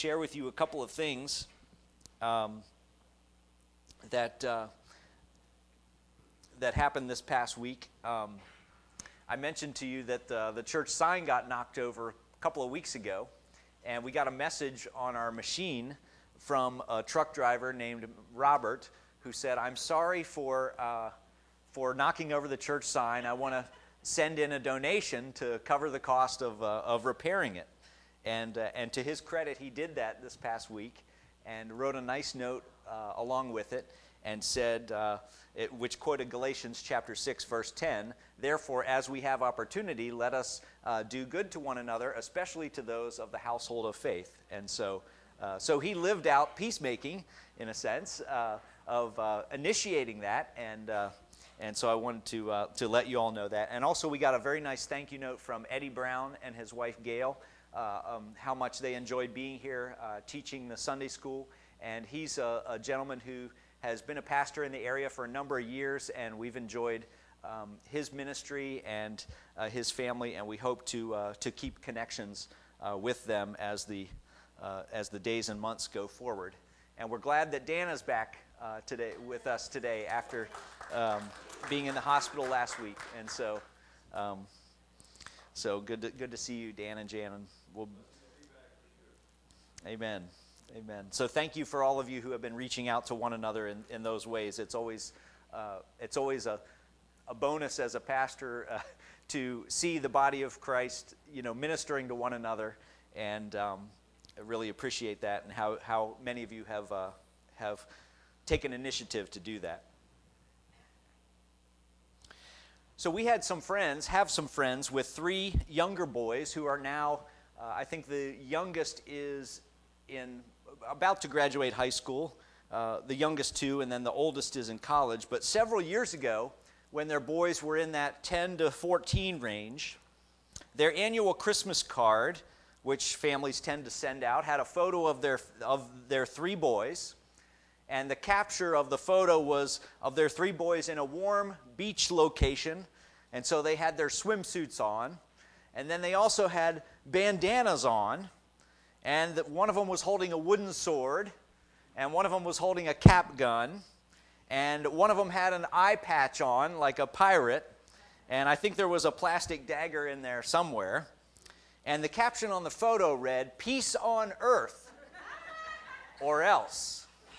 Share with you a couple of things that happened this past week. I mentioned to you that the church sign got knocked over a couple of weeks ago, and we got a message on our machine from a truck driver named Robert who said, "I'm sorry for knocking over the church sign. I want to send in a donation to cover the cost of repairing it." And to his credit, he did that this past week and wrote a nice note along with it and said, which quoted Galatians chapter 6, verse 10, "Therefore, as we have opportunity, let us do good to one another, especially to those of the household of faith." And so he lived out peacemaking, in a sense, of initiating that, and so I wanted to let you all know that. And also, we got a very nice thank you note from Eddie Brown and his wife Gail, how much they enjoyed being here teaching the Sunday school. And he's a gentleman who has been a pastor in the area for a number of years, and we've enjoyed his ministry and his family, and we hope to keep connections with them as the days and months go forward. And we're glad that Dana's back today with us today after being in the hospital last week. And so good to see you, Dan and Jan. Amen. Amen. So thank you for all of you who have been reaching out to one another in those ways. It's always a bonus as a pastor to see the body of Christ, ministering to one another, and I really appreciate that, and how many of you have taken initiative to do that. So we have some friends with 3 younger boys who are now, I think the youngest is about to graduate high school, the youngest 2, and then the oldest is in college. But several years ago, when their boys were in that 10 to 14 range, their annual Christmas card, which families tend to send out, had a photo of their 3 boys. And the capture of the photo was of their 3 boys in a warm beach location. And so they had their swimsuits on. And then they also had bandanas on. And one of them was holding a wooden sword. And one of them was holding a cap gun. And one of them had an eye patch on, like a pirate. And I think there was a plastic dagger in there somewhere. And the caption on the photo read, "Peace on earth, or else.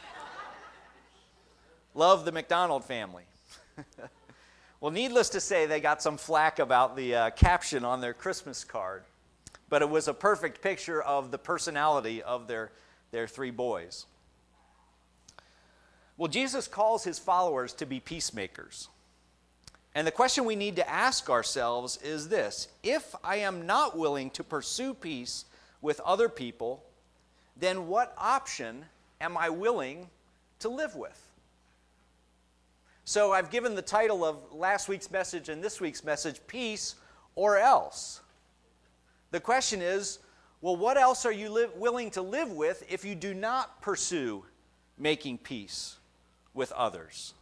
Love the McDonald family." Well, needless to say, they got some flack about the caption on their Christmas card. But it was a perfect picture of the personality of their 3 boys. Well, Jesus calls his followers to be peacemakers. And the question we need to ask ourselves is this: if I am not willing to pursue peace with other people, then what option am I willing to live with? So I've given the title of last week's message and this week's message, "Peace or Else." The question is, well, what else are you willing to live with if you do not pursue making peace with others?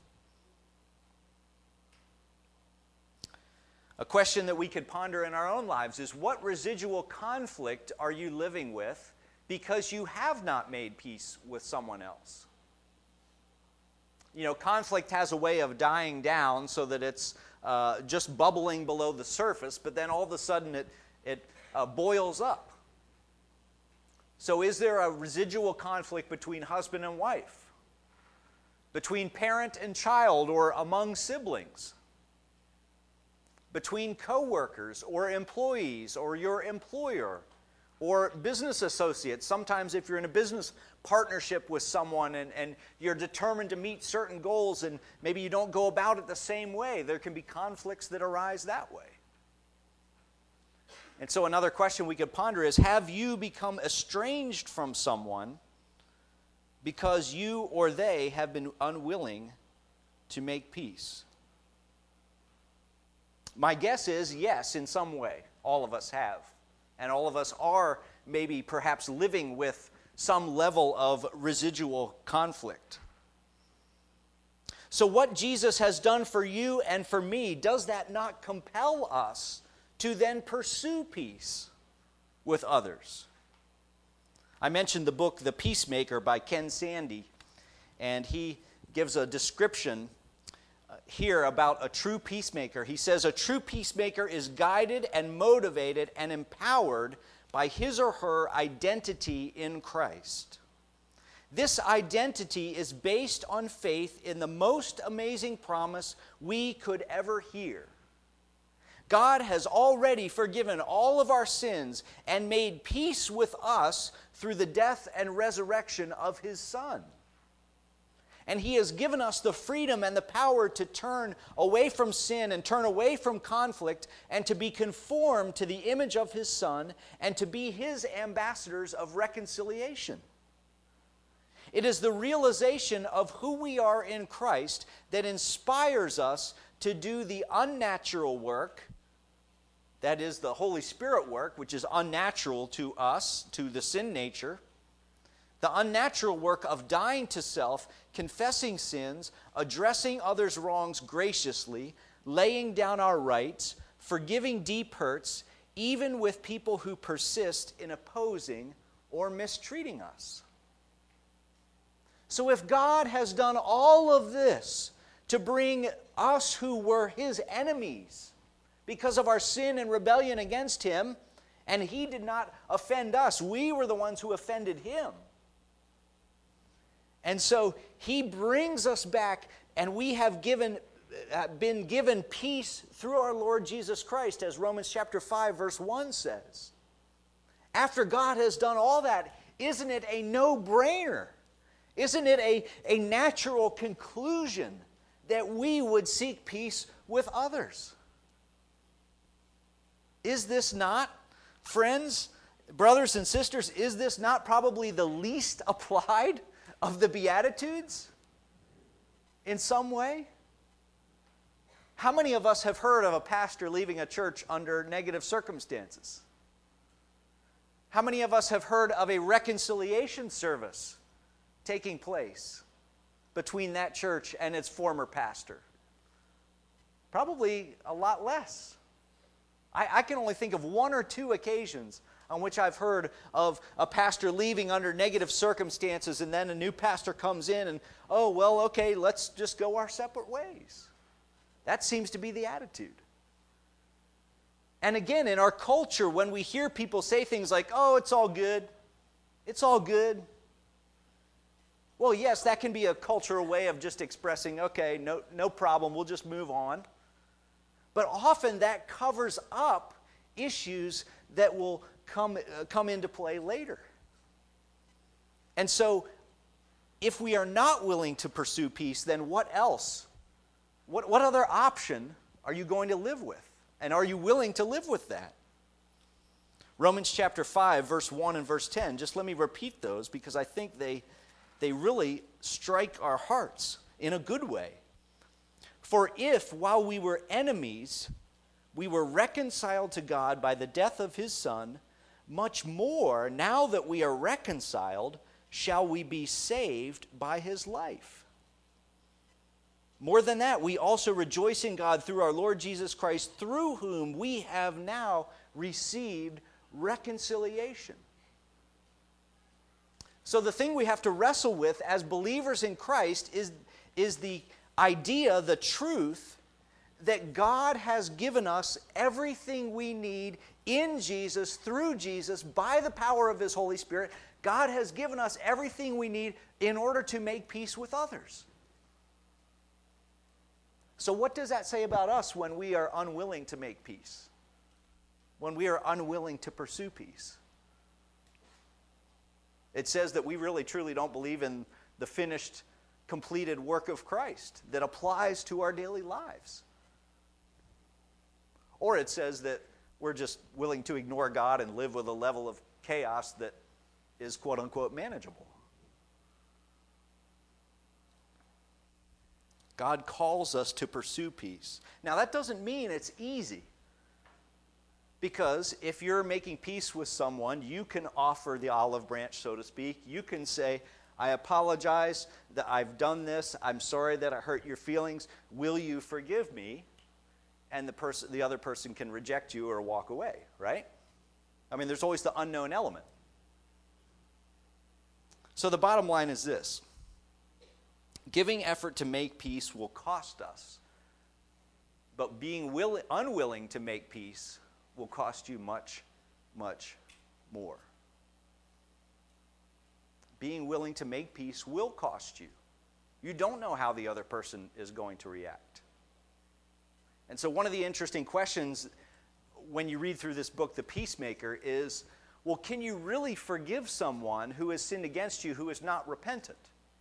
A question that we could ponder in our own lives is, what residual conflict are you living with because you have not made peace with someone else? Conflict has a way of dying down so that it's just bubbling below the surface, but then all of a sudden it boils up. So is there a residual conflict between husband and wife? Between parent and child, or among siblings? Between co-workers or employees or your employer or business associates? Sometimes if you're in a business partnership with someone and you're determined to meet certain goals and maybe you don't go about it the same way, there can be conflicts that arise that way. And so another question we could ponder is, have you become estranged from someone because you or they have been unwilling to make peace? My guess is yes, in some way. All of us have. And all of us are maybe perhaps living with some level of residual conflict. So what Jesus has done for you and for me, does that not compel us to then pursue peace with others? I mentioned the book The Peacemaker by Ken Sande, and he gives a description here about a true peacemaker. He says, a true peacemaker is guided and motivated and empowered by his or her identity in Christ. This identity is based on faith in the most amazing promise we could ever hear. God has already forgiven all of our sins and made peace with us through the death and resurrection of His Son. And He has given us the freedom and the power to turn away from sin and turn away from conflict and to be conformed to the image of His Son and to be His ambassadors of reconciliation. It is the realization of who we are in Christ that inspires us to do the unnatural work, that is the Holy Spirit work, which is unnatural to us, to the sin nature. The unnatural work of dying to self, confessing sins, addressing others' wrongs graciously, laying down our rights, forgiving deep hurts, even with people who persist in opposing or mistreating us. So if God has done all of this to bring us who were His enemies because of our sin and rebellion against Him, and He did not offend us, we were the ones who offended Him. And so He brings us back, and we have been given peace through our Lord Jesus Christ, as Romans chapter 5, verse 1 says. After God has done all that, isn't it a no-brainer? Isn't it a natural conclusion that we would seek peace with others? Is this not, friends, brothers and sisters, is this not probably the least applied of the Beatitudes in some way? How many of us have heard of a pastor leaving a church under negative circumstances? How many of us have heard of a reconciliation service taking place between that church and its former pastor? Probably a lot less. I can only think of one or two occasions on which I've heard of a pastor leaving under negative circumstances, and then a new pastor comes in and, oh, well, okay, let's just go our separate ways. That seems to be the attitude. And again, in our culture, when we hear people say things like, oh, it's all good, it's all good. Well, yes, that can be a cultural way of just expressing, okay, no problem, we'll just move on. But often that covers up issues that will come into play later. And so, if we are not willing to pursue peace, then what else? What other option are you going to live with? And are you willing to live with that? Romans chapter 5, verse 1 and verse 10. Just let me repeat those because I think they really strike our hearts in a good way. For if, while we were enemies, we were reconciled to God by the death of His Son, much more, now that we are reconciled, shall we be saved by His life. More than that, we also rejoice in God through our Lord Jesus Christ, through whom we have now received reconciliation. So the thing we have to wrestle with as believers in Christ is the idea, the truth, that God has given us everything we need in Jesus, through Jesus, by the power of His Holy Spirit. God has given us everything we need in order to make peace with others. So what does that say about us when we are unwilling to make peace? When we are unwilling to pursue peace? It says that we really truly don't believe in the finished, completed work of Christ that applies to our daily lives. Or it says that we're just willing to ignore God and live with a level of chaos that is quote-unquote manageable. God calls us to pursue peace. Now that doesn't mean it's easy. Because if you're making peace with someone, you can offer the olive branch, so to speak. You can say, I apologize that I've done this. I'm sorry that I hurt your feelings. Will you forgive me? And the other person can reject you or walk away, right? I mean, there's always the unknown element. So the bottom line is this. Giving effort to make peace will cost us. But being unwilling to make peace will cost you much, much more. Being willing to make peace will cost you. You don't know how the other person is going to react. And so one of the interesting questions when you read through this book, The Peacemaker, is, well, can you really forgive someone who has sinned against you who is not repentant?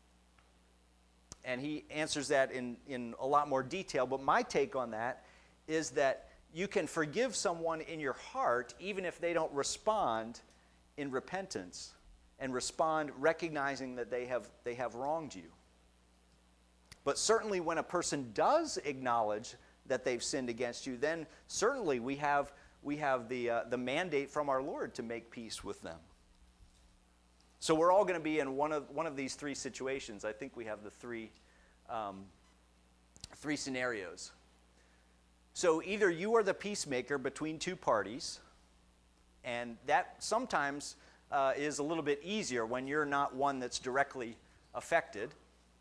And he answers that in a lot more detail. But my take on that is that you can forgive someone in your heart even if they don't respond in repentance and respond recognizing that they have wronged you. But certainly when a person does acknowledge that they've sinned against you, then certainly we have the mandate from our Lord to make peace with them. So we're all going to be in one of these three situations. I think we have the three scenarios. So either you are the peacemaker between two parties, and that sometimes is a little bit easier when you're not one that's directly affected,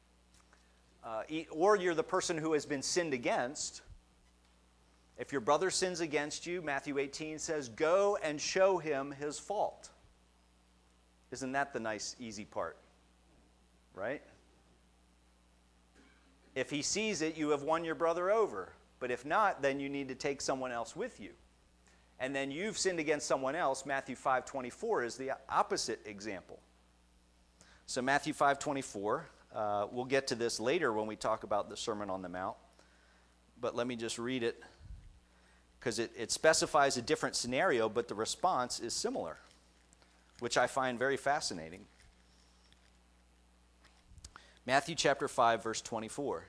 or you're the person who has been sinned against. If your brother sins against you, Matthew 18 says, go and show him his fault. Isn't that the nice, easy part? Right? If he sees it, you have won your brother over. But if not, then you need to take someone else with you. And then you've sinned against someone else. Matthew 5:24 is the opposite example. So Matthew 5:24, we'll get to this later when we talk about the Sermon on the Mount. But let me just read it, because it specifies a different scenario, but the response is similar, which I find very fascinating. Matthew chapter 5, verse 24.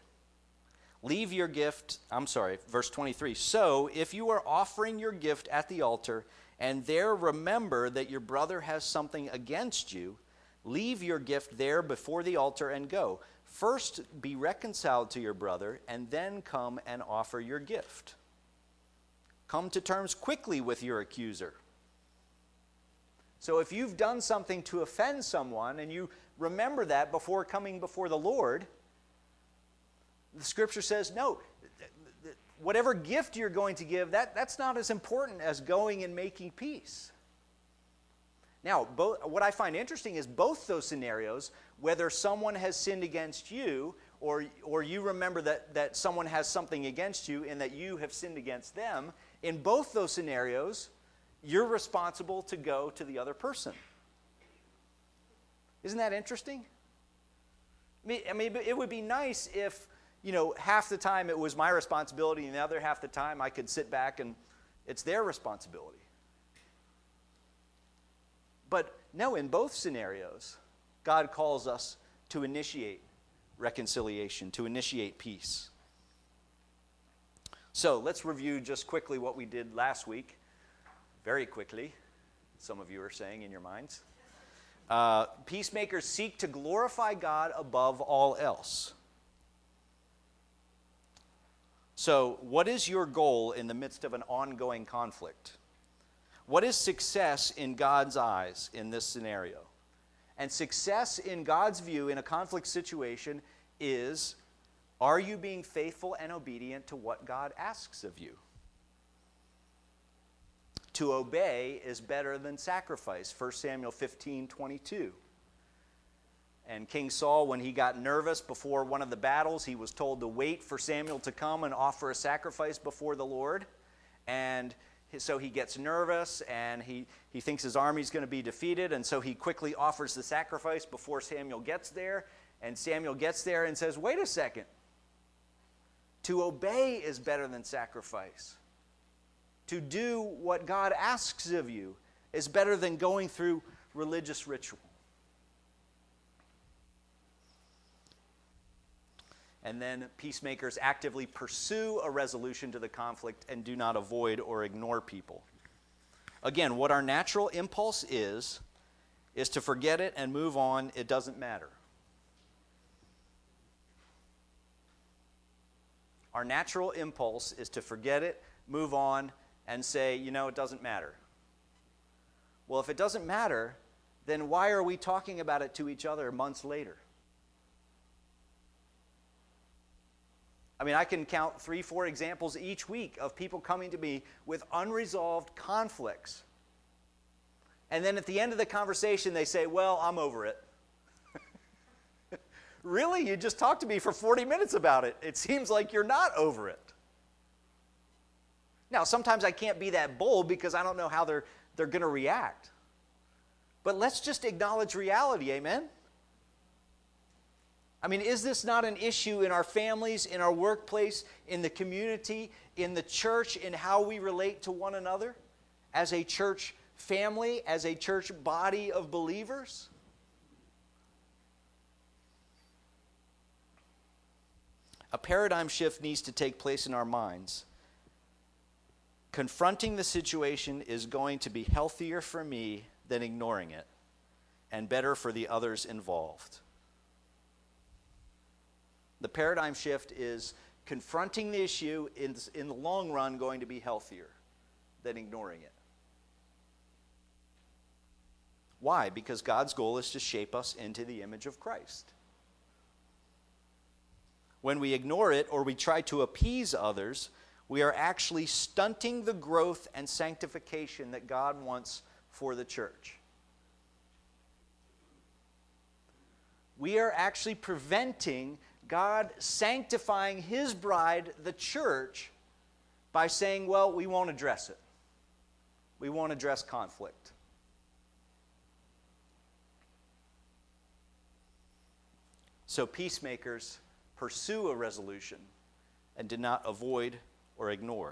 Verse 23. So, if you are offering your gift at the altar, and there remember that your brother has something against you, leave your gift there before the altar and go. First be reconciled to your brother, and then come and offer your gift. Come to terms quickly with your accuser. So if you've done something to offend someone, and you remember that before coming before the Lord, the Scripture says, no, whatever gift you're going to give, that's not as important as going and making peace. Now, what I find interesting is both those scenarios, whether someone has sinned against you or you remember that someone has something against you and that you have sinned against them, in both those scenarios, you're responsible to go to the other person. Isn't that interesting? I mean, it would be nice if, half the time it was my responsibility and the other half the time I could sit back and it's their responsibility. But no, in both scenarios, God calls us to initiate reconciliation, to initiate peace. So let's review just quickly what we did last week. Very quickly, some of you are saying in your minds. Peacemakers seek to glorify God above all else. So, what is your goal in the midst of an ongoing conflict? What is success in God's eyes in this scenario? And success in God's view in a conflict situation is, are you being faithful and obedient to what God asks of you? To obey is better than sacrifice, 1 Samuel 15:22. And King Saul, when he got nervous before one of the battles, he was told to wait for Samuel to come and offer a sacrifice before the Lord. And so he gets nervous, and he thinks his army's going to be defeated, and so he quickly offers the sacrifice before Samuel gets there. And Samuel gets there and says, wait a second. To obey is better than sacrifice. To do what God asks of you is better than going through religious ritual. And then peacemakers actively pursue a resolution to the conflict and do not avoid or ignore people. Again, what our natural impulse is to forget it and move on. It doesn't matter. Our natural impulse is to forget it, move on, and say, it doesn't matter. Well, if it doesn't matter, then why are we talking about it to each other months later? I mean, I can count 3, 4 examples each week of people coming to me with unresolved conflicts. And then at the end of the conversation, they say, well, I'm over it. Really? You just talked to me for 40 minutes about it. It seems like you're not over it. Now, sometimes I can't be that bold because I don't know how they're going to react. But let's just acknowledge reality, amen? I mean, is this not an issue in our families, in our workplace, in the community, in the church, in how we relate to one another as a church family, as a church body of believers? A paradigm shift needs to take place in our minds. Confronting the situation is going to be healthier for me than ignoring it, and better for the others involved. The paradigm shift is confronting the issue in the long run going to be healthier than ignoring it. Why? Because God's goal is to shape us into the image of Christ. When we ignore it or we try to appease others, we are actually stunting the growth and sanctification that God wants for the church. We are actually preventing God sanctifying His bride, the church, by saying, well, we won't address it. We won't address conflict. So peacemakers pursue a resolution and do not avoid or ignore.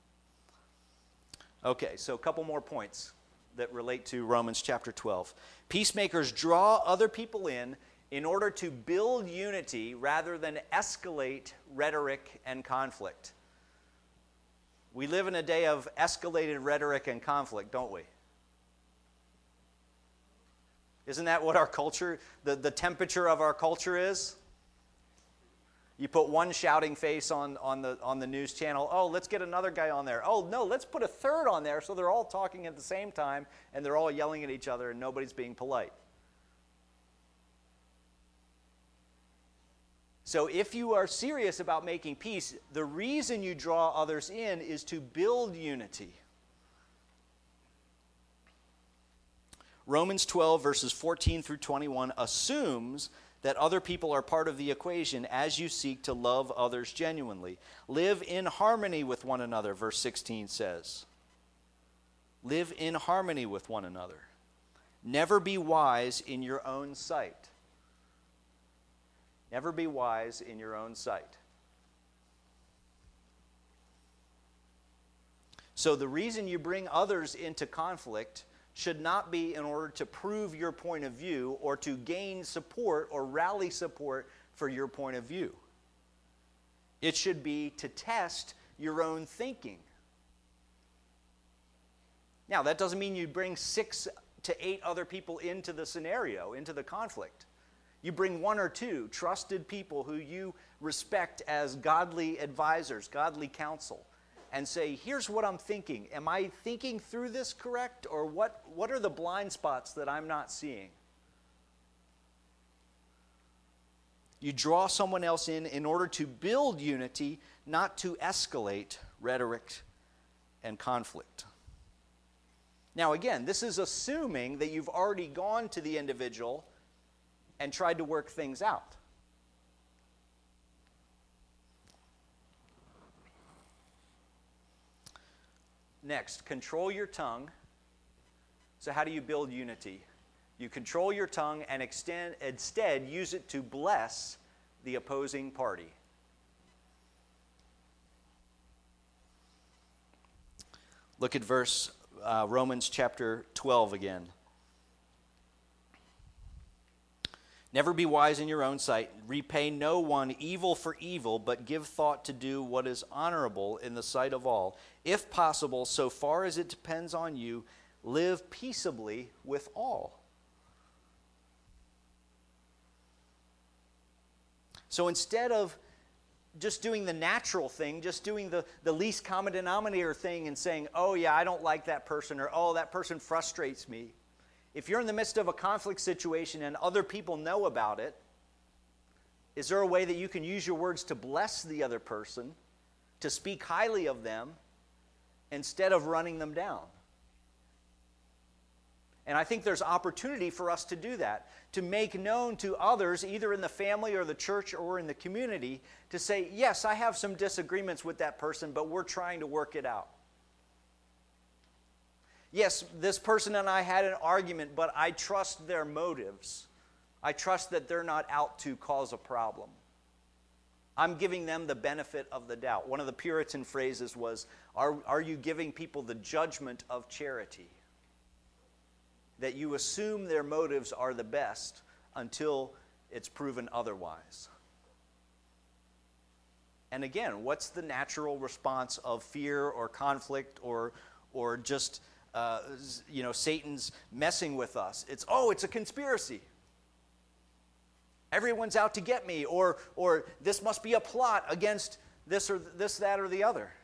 Okay, so a couple more points that relate to Romans chapter 12. Peacemakers draw other people in order to build unity rather than escalate rhetoric and conflict. We live in a day of escalated rhetoric and conflict, don't we? Isn't that what our culture, the temperature of our culture is? You put one shouting face on the news channel. Oh, let's get another guy on there. Oh, no, let's put a third on there so they're all talking at the same time and they're all yelling at each other and nobody's being polite. So if you are serious about making peace, the reason you draw others in is to build unity. Romans 12, verses 14 through 21 assumes that other people are part of the equation as you seek to love others genuinely. Live in harmony with one another, verse 16 says. Live in harmony with one another. Never be wise in your own sight. Never be wise in your own sight. So the reason you bring others into conflict should not be in order to prove your point of view or to gain support or rally support for your point of view. It should be to test your own thinking. Now, that doesn't mean you bring 6 to 8 other people into the scenario, into the conflict. You bring 1 or 2 trusted people who you respect as godly advisors, godly counsel, and say, here's what I'm thinking. Am I thinking through this correct? Or what are the blind spots that I'm not seeing? You draw someone else in order to build unity, not to escalate rhetoric and conflict. Now again, this is assuming that you've already gone to the individual and tried to work things out. Next, control your tongue. So how do you build unity? You control your tongue and instead use it to bless the opposing party. Look at Romans chapter 12 again. Never be wise in your own sight. Repay no one evil for evil, but give thought to do what is honorable in the sight of all. If possible, so far as it depends on you, live peaceably with all. So instead of just doing the natural thing, just doing the least common denominator thing and saying, oh yeah, I don't like that person, or oh, that person frustrates me. If you're in the midst of a conflict situation and other people know about it, is there a way that you can use your words to bless the other person, to speak highly of them, instead of running them down? And I think there's opportunity for us to do that, to make known to others, either in the family or the church or in the community, to say, yes, I have some disagreements with that person, but we're trying to work it out. Yes, this person and I had an argument, but I trust their motives. I trust that they're not out to cause a problem. I'm giving them the benefit of the doubt. One of the Puritan phrases was, are you giving people the judgment of charity? That you assume their motives are the best until it's proven otherwise. And again, what's the natural response of fear or conflict or just Satan's messing with us? It's a conspiracy. Everyone's out to get me, or this must be a plot against this or this, that, or the other.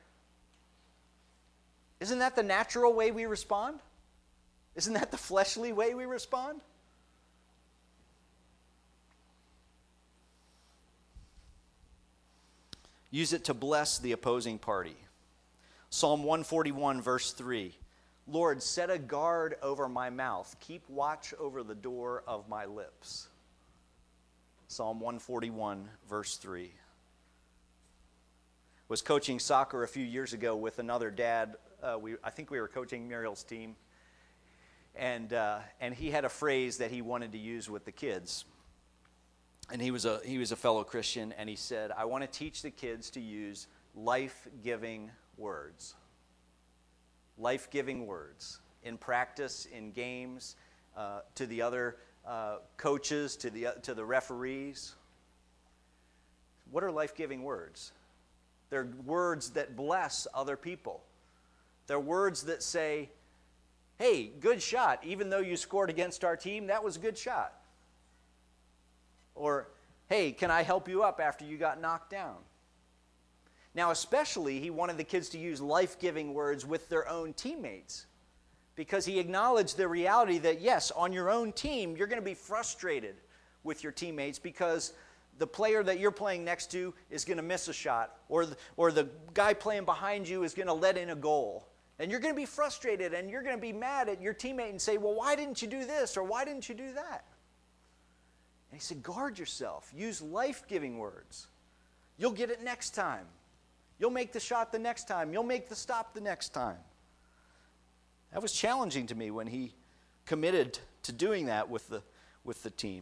Isn't that the natural way we respond? Isn't that the fleshly way we respond? Use it to bless the opposing party. Psalm 141, verse 3. Lord, set a guard over my mouth. Keep watch over the door of my lips. Psalm 141, verse 3. Was coaching soccer a few years ago with another dad. I think we were coaching Muriel's team. And he had a phrase that he wanted to use with the kids. And he was a fellow Christian, and he said, I want to teach the kids to use life-giving words. Life-giving words. In practice, in games, to the other coaches, to the referees. What are life-giving words? They're words that bless other people. They're words that say, hey, good shot. Even though you scored against our team, that was a good shot. Or, hey, can I help you up after you got knocked down? Now, especially, he wanted the kids to use life-giving words with their own teammates, because he acknowledged the reality that, yes, on your own team, you're going to be frustrated with your teammates because the player that you're playing next to is going to miss a shot, or the guy playing behind you is going to let in a goal. And you're going to be frustrated, and you're going to be mad at your teammate and say, well, why didn't you do this, or why didn't you do that? And he said, guard yourself. Use life-giving words. You'll get it next time. You'll make the shot the next time. You'll make the stop the next time. That was challenging to me when he committed to doing that with the team.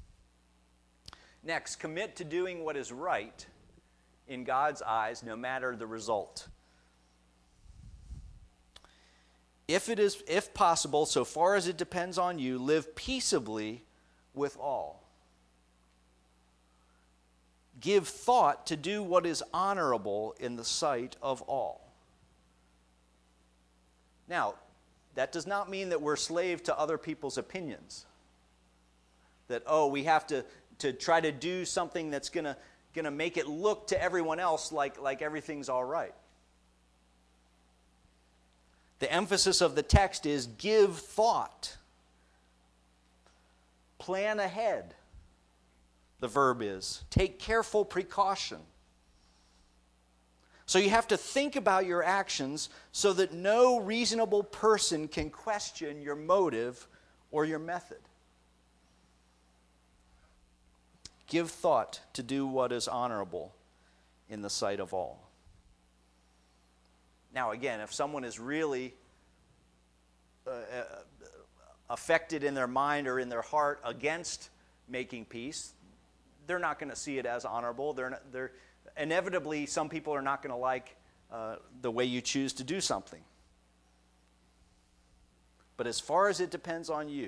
Next, commit to doing what is right in God's eyes, no matter the result. If possible, so far as it depends on you, live peaceably with all. Give thought to do what is honorable in the sight of all. Now, that does not mean that we're slave to other people's opinions. That, we have to try to do something that's going to make it look to everyone else like everything's all right. The emphasis of the text is give thought. Plan ahead. The verb is take careful precaution. So you have to think about your actions so that no reasonable person can question your motive or your method. Give thought to do what is honorable in the sight of all. Now again, if someone is really affected in their mind or in their heart against making peace, they're not going to see it as honorable. They're inevitably, some people are not going to like the way you choose to do something. But as far as it depends on you,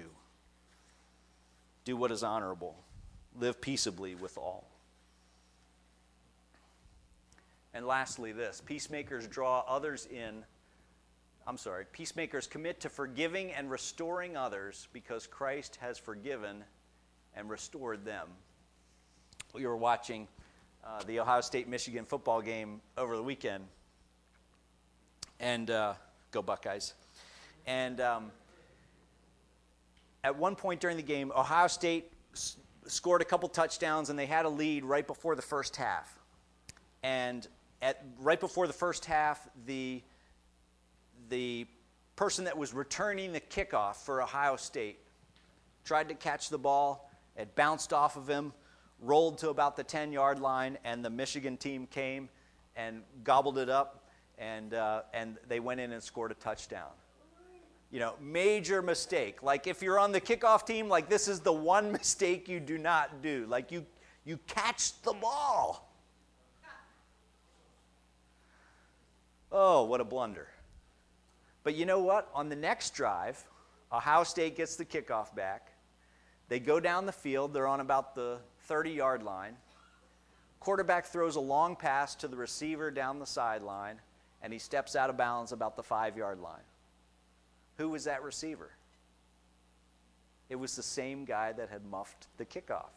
do what is honorable. Live peaceably with all. And lastly, this. Peacemakers commit to forgiving and restoring others because Christ has forgiven and restored them. We were watching the Ohio State-Michigan football game over the weekend. And go Buckeyes. And at one point during the game, Ohio State scored a couple touchdowns, and they had a lead right before the first half. And right before the first half, the person that was returning the kickoff for Ohio State tried to catch the ball. It bounced off of him, rolled to about the 10-yard line, and the Michigan team came and gobbled it up, and they went in and scored a touchdown. You know, major mistake. Like, if you're on the kickoff team, like, this is the one mistake you do not do. Like, you catch the ball. Oh, what a blunder. But you know what? On the next drive, Ohio State gets the kickoff back. They go down the field. They're on about the 30-yard line. Quarterback throws a long pass to the receiver down the sideline, and he steps out of bounds about the 5-yard line. Who was that receiver? It was the same guy that had muffed the kickoff.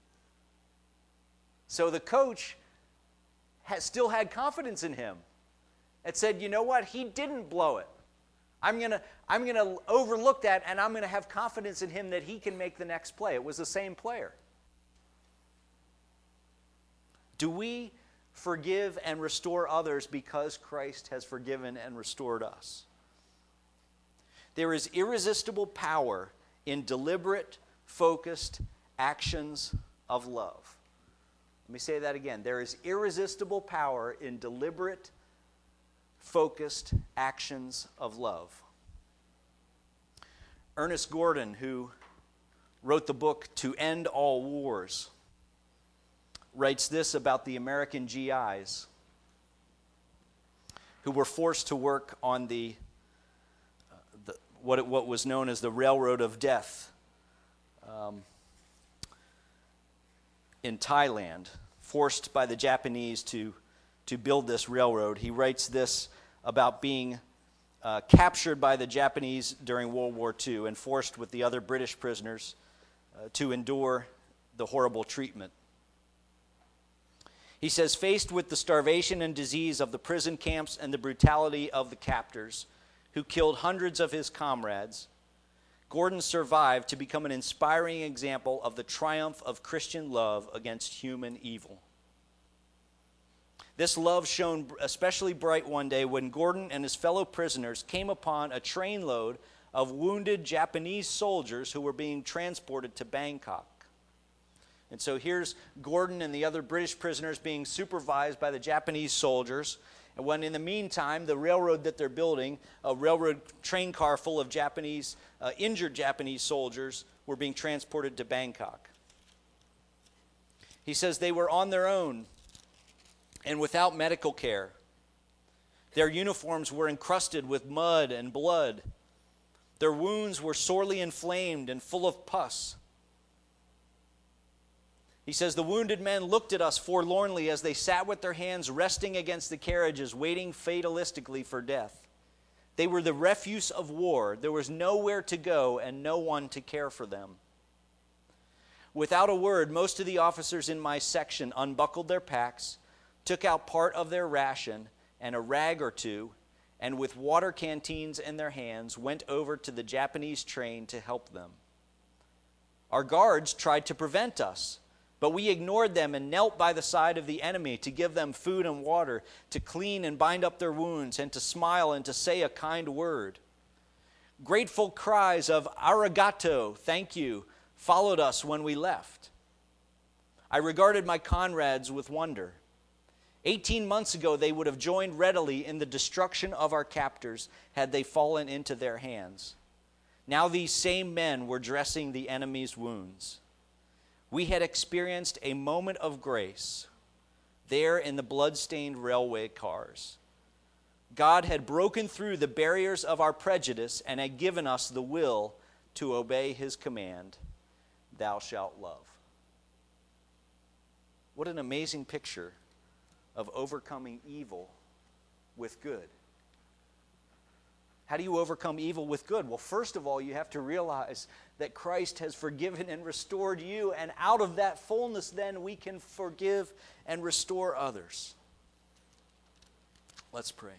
So the coach still had confidence in him and said, you know what? He didn't blow it. I'm gonna overlook that, and I'm going to have confidence in him that he can make the next play. It was the same player. Do we forgive and restore others because Christ has forgiven and restored us? There is irresistible power in deliberate, focused actions of love. Let me say that again. There is irresistible power in deliberate, focused actions of love. Ernest Gordon, who wrote the book To End All Wars, writes this about the American GIs who were forced to work on what was known as the Railroad of Death in Thailand, forced by the Japanese to build this railroad. He writes this about being captured by the Japanese during World War II and forced with the other British prisoners to endure the horrible treatment. He says, faced with the starvation and disease of the prison camps and the brutality of the captors who killed hundreds of his comrades, Gordon survived to become an inspiring example of the triumph of Christian love against human evil. This love shone especially bright one day when Gordon and his fellow prisoners came upon a trainload of wounded Japanese soldiers who were being transported to Bangkok. And so here's Gordon and the other British prisoners being supervised by the Japanese soldiers. And when in the meantime, the railroad that they're building, a railroad train car full of injured Japanese soldiers, were being transported to Bangkok. He says they were on their own and without medical care. Their uniforms were encrusted with mud and blood. Their wounds were sorely inflamed and full of pus. He says, the wounded men looked at us forlornly as they sat with their hands resting against the carriages, waiting fatalistically for death. They were the refuse of war. There was nowhere to go and no one to care for them. Without a word, most of the officers in my section unbuckled their packs, took out part of their ration and a rag or two, and with water canteens in their hands, went over to the Japanese train to help them. Our guards tried to prevent us, but we ignored them and knelt by the side of the enemy to give them food and water, to clean and bind up their wounds, and to smile and to say a kind word. Grateful cries of arigato, thank you, followed us when we left. I regarded my comrades with wonder. 18 months ago, they would have joined readily in the destruction of our captors had they fallen into their hands. Now these same men were dressing the enemy's wounds. We had experienced a moment of grace there in the blood-stained railway cars. God had broken through the barriers of our prejudice and had given us the will to obey his command, thou shalt love. What an amazing picture of overcoming evil with good. How do you overcome evil with good? Well, first of all, you have to realize that Christ has forgiven and restored you, and out of that fullness, then, we can forgive and restore others. Let's pray.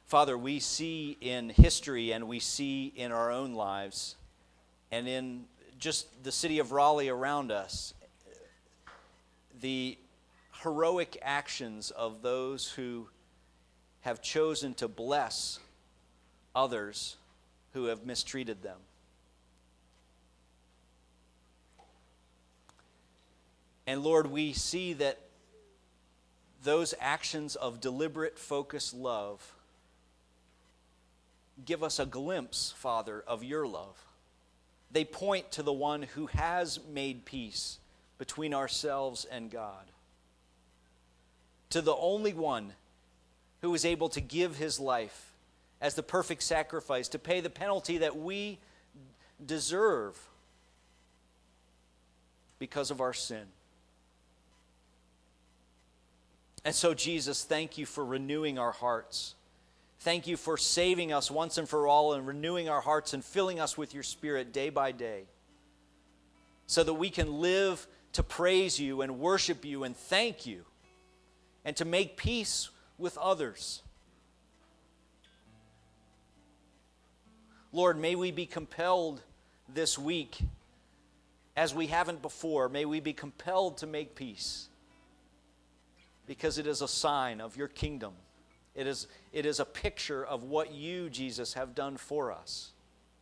Father, we see in history and we see in our own lives and in just the city of Raleigh around us, the heroic actions of those who have chosen to bless others who have mistreated them. And Lord, we see that those actions of deliberate, focused love give us a glimpse, Father, of your love. They point to the one who has made peace between ourselves and God, to the only one who is able to give his life as the perfect sacrifice to pay the penalty that we deserve because of our sin. And so, Jesus, thank you for renewing our hearts. Thank you for saving us once and for all and renewing our hearts and filling us with your Spirit day by day so that we can live to praise you and worship you and thank you and to make peace with others. Lord, may we be compelled this week, as we haven't before, may we be compelled to make peace because it is a sign of your kingdom. It is a picture of what you, Jesus, have done for us.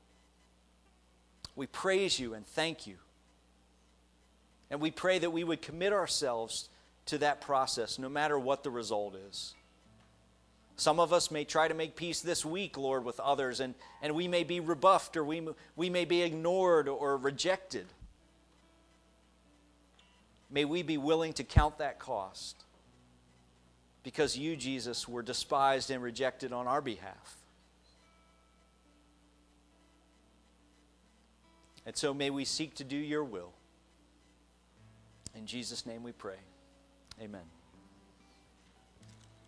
We praise you and thank you. And we pray that we would commit ourselves to that process, no matter what the result is. Some of us may try to make peace this week, Lord, with others, and we may be rebuffed or we may be ignored or rejected. May we be willing to count that cost, because you, Jesus, were despised and rejected on our behalf. And so may we seek to do your will. In Jesus' name we pray. Amen.